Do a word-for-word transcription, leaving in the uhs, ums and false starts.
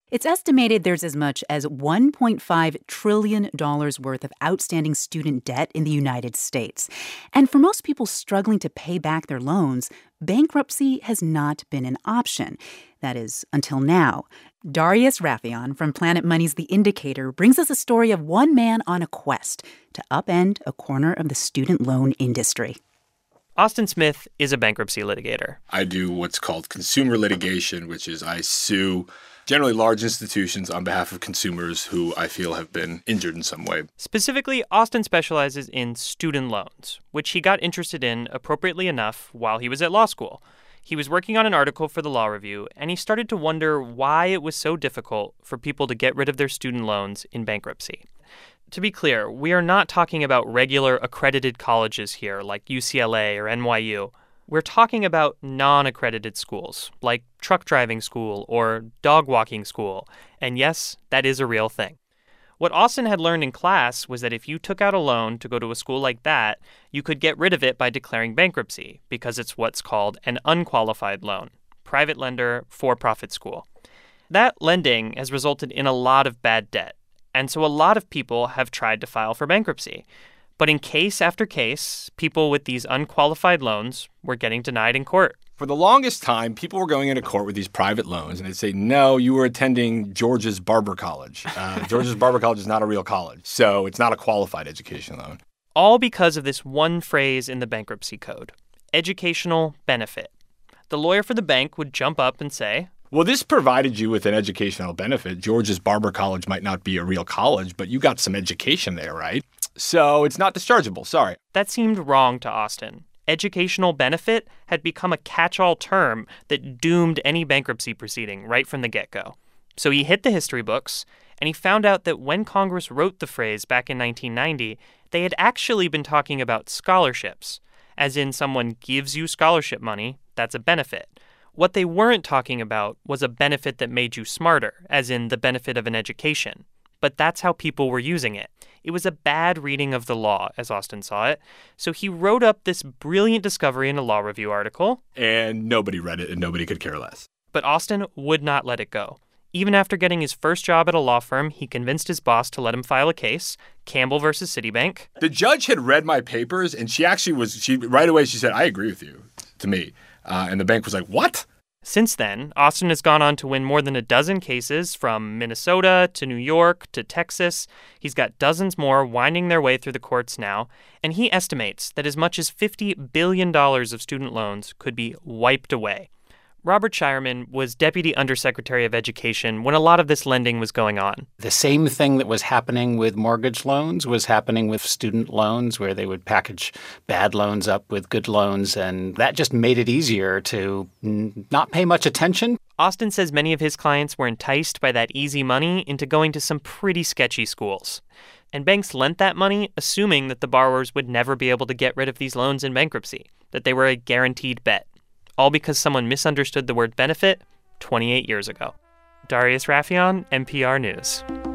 It's estimated there's as much as one point five trillion dollars worth of outstanding student debt in the United States. And for most people struggling to pay back their loans, bankruptcy has not been an option. That is, until now. Darius Rafieyan from Planet Money's The Indicator brings us a story of one man on a quest to upend a corner of the student loan industry. Austin Smith is a bankruptcy litigator. I do what's called consumer litigation, which is I sue generally large institutions on behalf of consumers who I feel have been injured in some way. Specifically, Austin specializes in student loans, which he got interested in appropriately enough while he was at law school. He was working on an article for the Law Review, and he started to wonder why it was so difficult for people to get rid of their student loans in bankruptcy. To be clear, we are not talking about regular accredited colleges here like U C L A or N Y U. We're talking about non-accredited schools like truck driving school or dog walking school. And yes, that is a real thing. What Austin had learned in class was that if you took out a loan to go to a school like that, you could get rid of it by declaring bankruptcy because it's what's called an unqualified loan, private lender, for-profit school. That lending has resulted in a lot of bad debt, and so a lot of people have tried to file for bankruptcy. But in case after case, people with these unqualified loans were getting denied in court. For the longest time, people were going into court with these private loans, and they'd say, no, you were attending George's Barber College. Uh, George's Barber College is not a real college, so it's not a qualified education loan. All because of this one phrase in the bankruptcy code, educational benefit. The lawyer for the bank would jump up and say, well, this provided you with an educational benefit. George's Barber College might not be a real college, but you got some education there, right? So it's not dischargeable. Sorry. That seemed wrong to Austin. Educational benefit had become a catch-all term that doomed any bankruptcy proceeding right from the get-go. So he hit the history books, and he found out that when Congress wrote the phrase back in nineteen ninety, they had actually been talking about scholarships, as in someone gives you scholarship money, that's a benefit. What they weren't talking about was a benefit that made you smarter, as in the benefit of an education. But that's how people were using it. It was a bad reading of the law, as Austin saw it. So he wrote up this brilliant discovery in a Law Review article. And nobody read it, and nobody could care less. But Austin would not let it go. Even after getting his first job at a law firm, he convinced his boss to let him file a case, Campbell versus Citibank. The judge had read my papers, and she actually was, she right away she said, I agree with you, to me. Uh, and the bank was like, what? Since then, Austin has gone on to win more than a dozen cases from Minnesota to New York to Texas. He's got dozens more winding their way through the courts now, and he estimates that as much as fifty billion dollars of student loans could be wiped away. Robert Shireman was Deputy Undersecretary of Education when a lot of this lending was going on. The same thing that was happening with mortgage loans was happening with student loans, where they would package bad loans up with good loans, and that just made it easier to n- not pay much attention. Austin says many of his clients were enticed by that easy money into going to some pretty sketchy schools. And banks lent that money assuming that the borrowers would never be able to get rid of these loans in bankruptcy, that they were a guaranteed bet. All because someone misunderstood the word benefit twenty-eight years ago. Darius Rafieyan, N P R News.